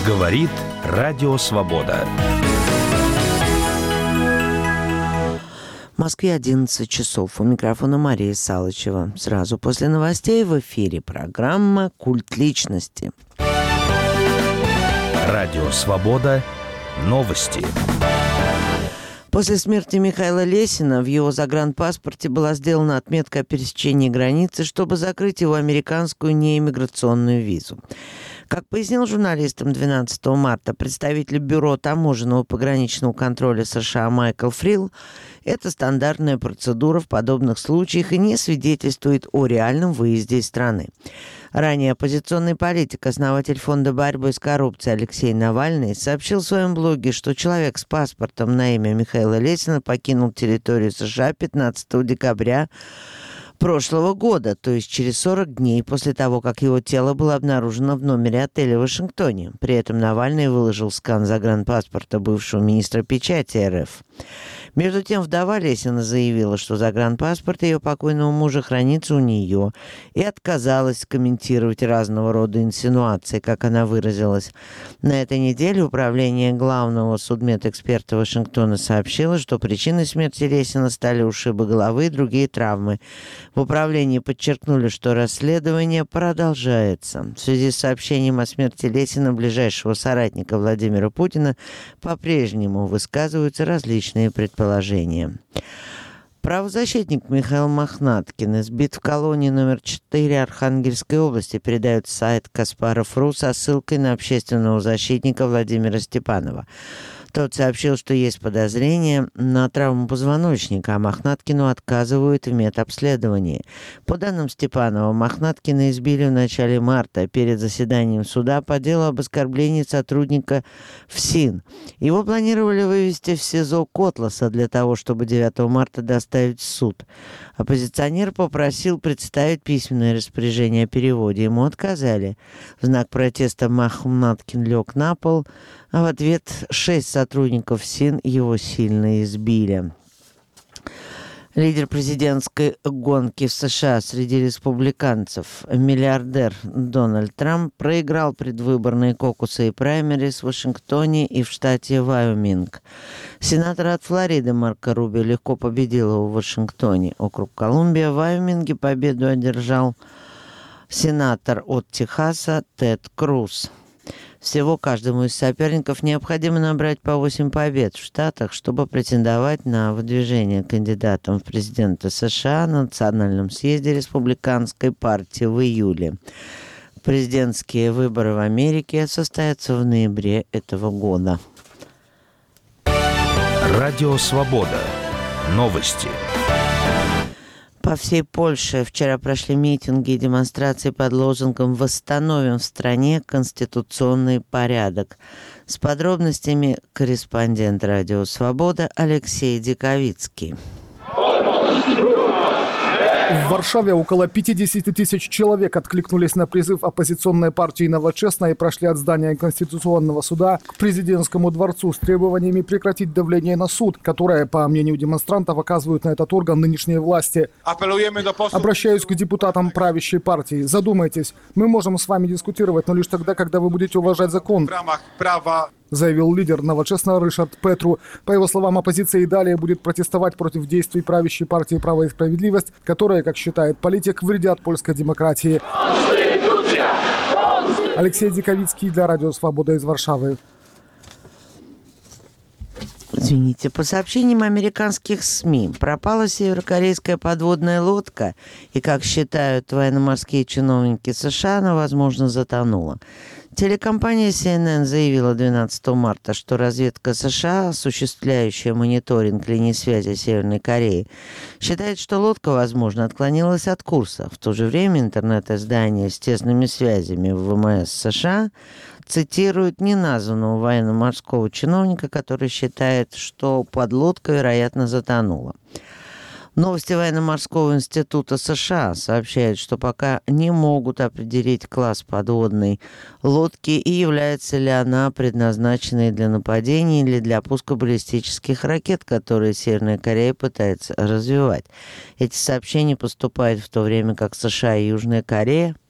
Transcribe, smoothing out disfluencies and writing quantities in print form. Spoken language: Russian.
Говорит Радио Свобода. В Москве 11 часов. У микрофона Мария Салычева. Сразу после новостей в эфире программа «Культ личности». Радио Свобода. Новости. После смерти Михаила Лесина в его загранпаспорте была сделана отметка о пересечении границы, чтобы закрыть его американскую неиммиграционную визу. Как пояснил журналистам 12 марта представитель Бюро таможенного пограничного контроля США Майкл Фрилл, это стандартная процедура в подобных случаях и не свидетельствует о реальном выезде из страны. Ранее оппозиционный политик, основатель фонда борьбы с коррупцией Алексей Навальный сообщил в своем блоге, что человек с паспортом на имя Михаила Лесина покинул территорию США 15 декабря прошлого года, то есть через 40 дней после того, как его тело было обнаружено в номере отеля в Вашингтоне. При этом Навальный выложил скан загранпаспорта бывшего министра печати РФ. Между тем, вдова Лесина заявила, что загранпаспорт ее покойного мужа хранится у нее, и отказалась комментировать разного рода инсинуации, как она выразилась. На этой неделе управление главного судмедэксперта Вашингтона сообщило, что причиной смерти Лесина стали ушибы головы и другие травмы. В управлении подчеркнули, что расследование продолжается. В связи с сообщением о смерти Лесина ближайшего соратника Владимира Путина по-прежнему высказываются различные предположения. Правозащитник Михаил Мохнаткин избит в колонии номер 4 Архангельской области, передает сайт Каспаров.ру со ссылкой на общественного защитника Владимира Степанова. Тот сообщил, что есть подозрение на травму позвоночника, а Мохнаткину отказывают в медобследовании. По данным Степанова, Мохнаткина избили в начале марта перед заседанием суда по делу об оскорблении сотрудника ФСИН. Его планировали вывести в СИЗО Котласа для того, чтобы 9 марта доставить в суд. Оппозиционер попросил представить письменное распоряжение о переводе. Ему отказали. В знак протеста Мохнаткин лег на пол, а в ответ 6 сотрудников СИН его сильно избили. Лидер президентской гонки в США среди республиканцев, миллиардер Дональд Трамп, проиграл предвыборные кокусы и праймерис в Вашингтоне и в штате Вайоминг. Сенатор от Флориды Марко Рубио легко победил его в Вашингтоне. Округ Колумбия в Вайоминге победу одержал сенатор от Техаса Тед Круз. Всего каждому из соперников необходимо набрать по 8 побед в Штатах, чтобы претендовать на выдвижение кандидатом в президенты США на Национальном съезде Республиканской партии в июле. Президентские выборы в Америке состоятся в ноябре этого года. Радио Свобода. Новости. По всей Польше вчера прошли митинги и демонстрации под лозунгом «Восстановим в стране конституционный порядок». С подробностями корреспондент Радио Свобода Алексей Диковицкий. В Варшаве около 50 тысяч человек откликнулись на призыв оппозиционной партии «Новочестно» и прошли от здания Конституционного суда к президентскому дворцу с требованиями прекратить давление на суд, которое, по мнению демонстрантов, оказывают на этот орган нынешние власти. Обращаюсь к депутатам правящей партии. Задумайтесь, мы можем с вами дискутировать, но лишь тогда, когда вы будете уважать закон, заявил лидер «Новочестно» Ришард Петру. По его словам, оппозиция и далее будет протестовать против действий правящей партии «Право и справедливость», которые, как считает политик, вредят польской демократии. Алексей Диковицкий для Радио Свобода из Варшавы. Извините, по сообщениям американских СМИ, пропала северокорейская подводная лодка, и, как считают военно-морские чиновники США, она, возможно, затонула. Телекомпания CNN заявила 12 марта, что разведка США, осуществляющая мониторинг линий связи Северной Кореи, считает, что лодка, возможно, отклонилась от курса. В то же время интернет-издание с тесными связями в ВМС США цитирует неназванного военно-морского чиновника, который считает, что подлодка, вероятно, затонула. Новости Военно-морского института США сообщают, что пока не могут определить класс подводной лодки и является ли она предназначенной для нападений или для пуска баллистических ракет, которые Северная Корея пытается развивать. Эти сообщения поступают в то время, как США и Южная Корея